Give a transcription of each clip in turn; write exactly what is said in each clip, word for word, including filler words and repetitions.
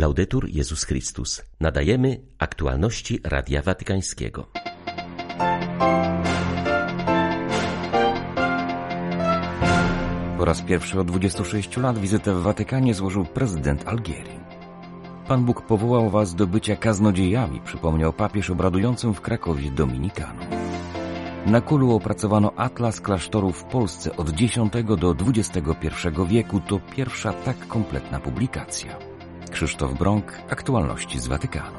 Laudetur Jezus Chrystus. Nadajemy aktualności Radia Watykańskiego. Po raz pierwszy od dwudziestu sześciu lat wizytę w Watykanie złożył prezydent Algierii. Pan Bóg powołał was do bycia kaznodziejami, przypomniał papież obradującym w Krakowie dominikanom. Na Kulu opracowano atlas klasztorów w Polsce od dziesiątego do dwudziestego pierwszego wieku. To pierwsza tak kompletna publikacja. Krzysztof Brąk, aktualności z Watykanu.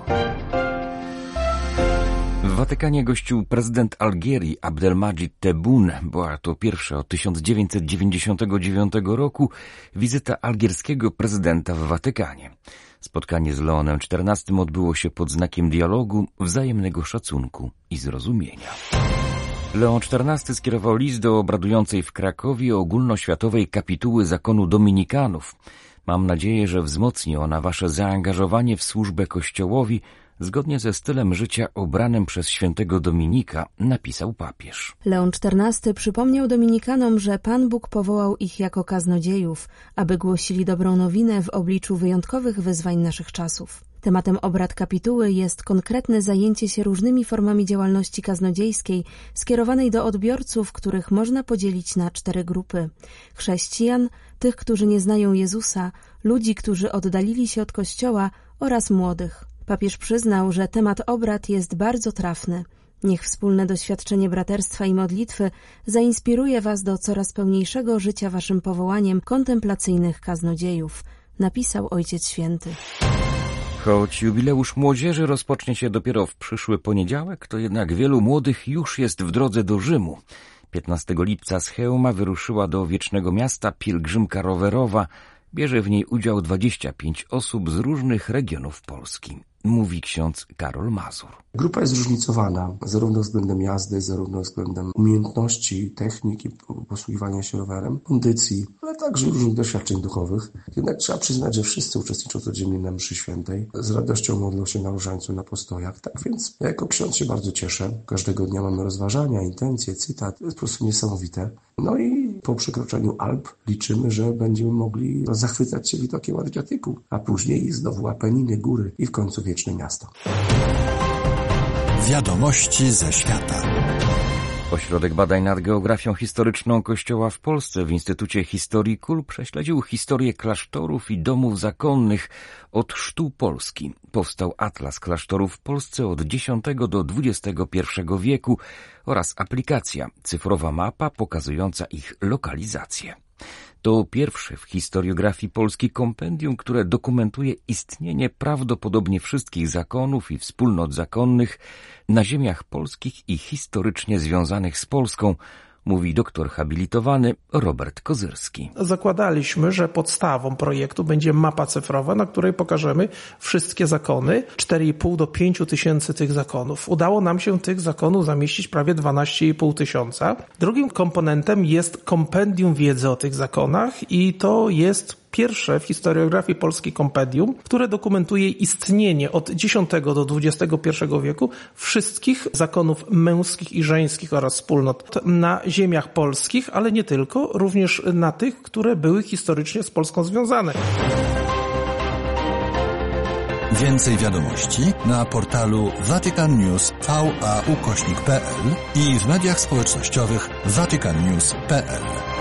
W Watykanie gościł prezydent Algierii Abdelmadjid Tebboune. Była to pierwsza od tysiąc dziewięćset dziewięćdziesiątego dziewiątego roku wizyta algierskiego prezydenta w Watykanie. Spotkanie z Leonem czternastym odbyło się pod znakiem dialogu, wzajemnego szacunku i zrozumienia. Leon czternasty skierował list do obradującej w Krakowie ogólnoświatowej kapituły zakonu dominikanów. Mam nadzieję, że wzmocni ona wasze zaangażowanie w służbę Kościołowi zgodnie ze stylem życia obranym przez świętego Dominika, napisał papież. Leon czternasty przypomniał dominikanom, że Pan Bóg powołał ich jako kaznodziejów, aby głosili dobrą nowinę w obliczu wyjątkowych wyzwań naszych czasów. Tematem obrad kapituły jest konkretne zajęcie się różnymi formami działalności kaznodziejskiej skierowanej do odbiorców, których można podzielić na cztery grupy. Chrześcijan, tych, którzy nie znają Jezusa, ludzi, którzy oddalili się od Kościoła oraz młodych. Papież przyznał, że temat obrad jest bardzo trafny. Niech wspólne doświadczenie braterstwa i modlitwy zainspiruje was do coraz pełniejszego życia waszym powołaniem kontemplacyjnych kaznodziejów, napisał Ojciec Święty. Choć jubileusz młodzieży rozpocznie się dopiero w przyszły poniedziałek, to jednak wielu młodych już jest w drodze do Rzymu. piętnastego lipca z Chełma wyruszyła do Wiecznego Miasta pielgrzymka rowerowa. Bierze w niej udział dwadzieścia pięć osób z różnych regionów Polski, mówi ksiądz Karol Mazur. Grupa jest zróżnicowana, zarówno względem jazdy, zarówno względem umiejętności, techniki posługiwania się rowerem, kondycji, ale także różnych doświadczeń duchowych. Jednak trzeba przyznać, że wszyscy uczestniczą codziennie na mszy świętej. Z radością modlą się na różańcu, na postojach. Tak więc ja jako ksiądz się bardzo cieszę. Każdego dnia mamy rozważania, intencje, cytat. To jest po prostu niesamowite. No i po przekroczeniu Alp liczymy, że będziemy mogli zachwycać się widokiem Adriatyku, a później znowu Apeniny, góry i w końcu Wieczne Miasto. Wiadomości ze świata. Ośrodek Badań nad Geografią Historyczną Kościoła w Polsce w Instytucie Historii Kul prześledził historię klasztorów i domów zakonnych od chrztu Polski. Powstał atlas klasztorów w Polsce od dziesiątego do dwudziestego pierwszego wieku oraz aplikacja, cyfrowa mapa pokazująca ich lokalizację. To pierwsze w historiografii Polski kompendium, które dokumentuje istnienie prawdopodobnie wszystkich zakonów i wspólnot zakonnych na ziemiach polskich i historycznie związanych z Polską, mówi doktor habilitowany Robert Kozyrski. Zakładaliśmy, że podstawą projektu będzie mapa cyfrowa, na której pokażemy wszystkie zakony, cztery i pół do pięciu tysięcy tych zakonów. Udało nam się tych zakonów zamieścić prawie dwanaście i pół tysiąca. Drugim komponentem jest kompendium wiedzy o tych zakonach i to jest pierwsze w historiografii polskiej kompendium, które dokumentuje istnienie od dziesiątego do dwudziestego pierwszego wieku wszystkich zakonów męskich i żeńskich oraz wspólnot na ziemiach polskich, ale nie tylko, również na tych, które były historycznie z Polską związane. Więcej wiadomości na portalu Vatican News V A ukośnik P L i w mediach społecznościowych vatican news kropka p l.